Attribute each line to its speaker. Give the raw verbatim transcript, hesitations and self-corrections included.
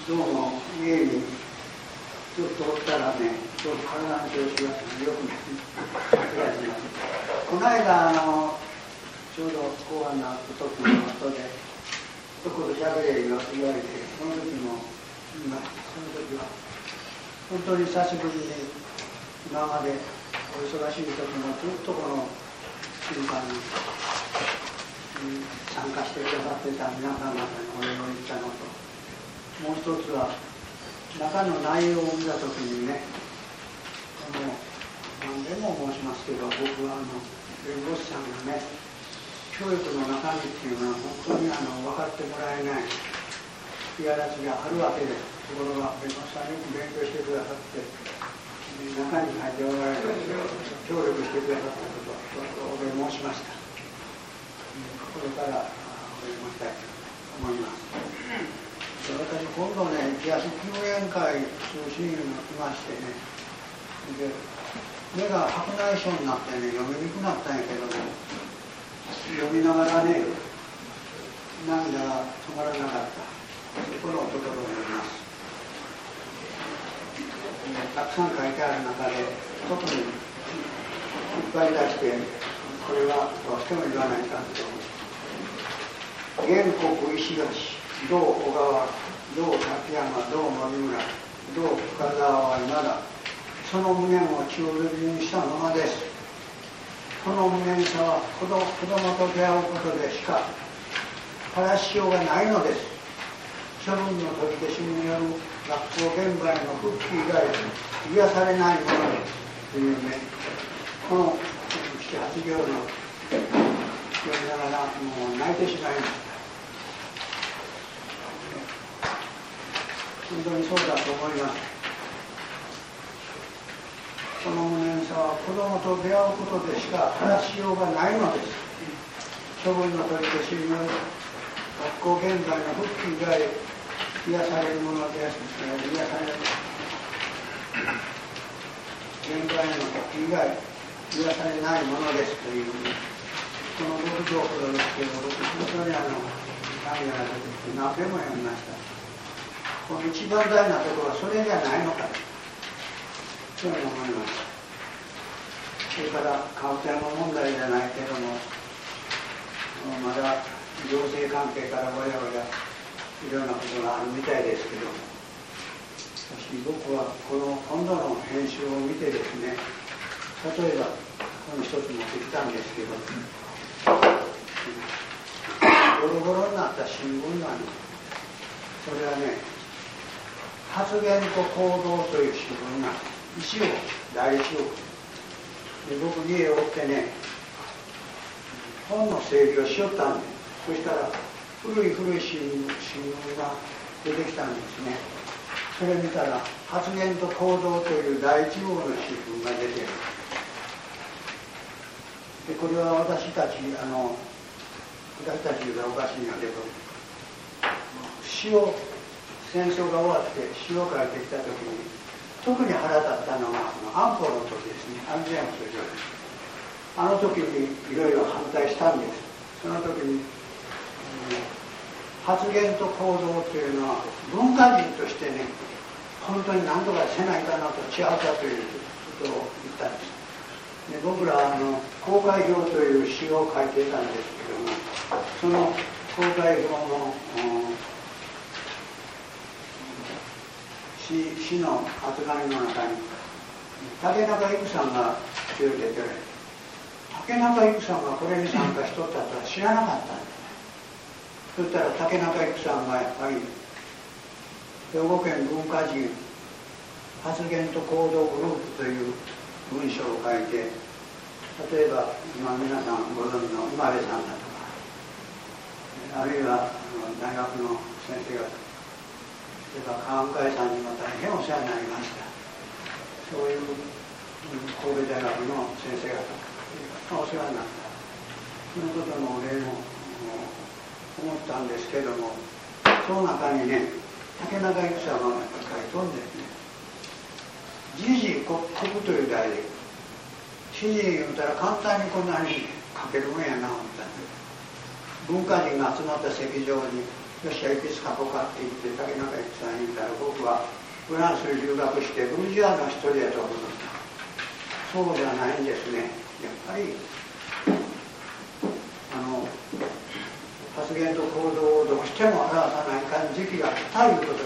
Speaker 1: どうも家にちょっとおったらね、ちょっと体の調子がよくないこの間あのちょうど後半の時の後で一言しゃべれ言われて、その時も今その時は本当に久しぶりに今までお忙しい時もずっとこの静かに参加してくださってた皆さん方にお礼を言ったのと、もう一つは中の内容を見たときにね、この何でも申しますけど、僕はあの弁護士さんがね、教育の中身っていうのは本当にあの分かってもらえないいやらしがあるわけです。ところが弁護士さんよく勉強してくださって、中に入っておられる協力してくださったことをお礼申しました。これからお礼申したいと思います。私今度ね、癒し救援会通信員が来ましてね、で目が白内障になってね、読みにくくなったんやけども、読みながらね、涙が止まらなかった。このところを読みます。たくさん書いてある中で、特にいっぱい出して、これはどうしても言わないかと思う。原国石垣、同小川、同滝山、同森村、同深沢は今だ。その無念を血を塗りにしたままです。この無念さは子供と出会うことでしか晴らしようがないのです。処分の取り消しによる学校現場への復帰以外癒されないものですというね、この七八行の読みながらもう泣いてしまいました。本当にそうだと思います。この無念さは子供と出会うことでしか晴らしようがないのです。処分の取り消しによる学校現在の復帰以外癒されるものです。癒される現在の復帰以外癒されないものですという、このろく行ほどですけど、僕本当にあの涙が出てきて何べんも読みました。この一番大事なところはそれじゃないのかと、そういうふうに思います。それからカウンセラーの問題じゃないけども、まだ行政関係からわやわやいろんなことがあるみたいですけど、しかし僕はこの今度の編集を見てですね、例えばこの一つ持ってきたんですけど、ボロボロになった新聞なんです。それはね、発言と行動という新聞が一応第一号で、僕家を追ってね、本の整理をしよったんです。そしたら古い古い新聞が出てきたんですね。それ見たら発言と行動という第一号の新聞が出てる。でこれは私たちあの私たちがおかしいんだけど、詩を戦争が終わって詩を書いてきた時に特に腹立ったのは安保の時ですね。安全保障上です。あの時にいろいろ反対したんです。その時に、うん、発言と行動というのは文化人としてね、本当に何とかせないかなと違うかということを言ったんです。で僕らはあの公開表という詩を書いていたんですけども、その公開表の、うん市の集まりの中に竹中育さんが出てて、竹中育さんがこれに参加しとったとは知らなかったんです。そしたら竹中育さんがやっぱり兵庫県文化人発言と行動グループという文章を書いて、例えば今皆さんご存知の生まれさんだとか、あるいは大学の先生方、それから川向さんにも大変お世話になりました。そういう神戸大学の先生方、お世話になった。そのことのお礼も思ったんですけども、その中にね、竹中育さんが書いとんですね。時事国国という題で、時事言うたら簡単にこんなに書けるもんやな思ったんです。文化人が集まった席上によしエピスカポかって言って竹中育さんに言ったら、僕はフランスに留学してブルジョアの一人やと思った。そうではないんですね。やっぱりあの発言と行動をどうしても表さないかん時期が来たいうこと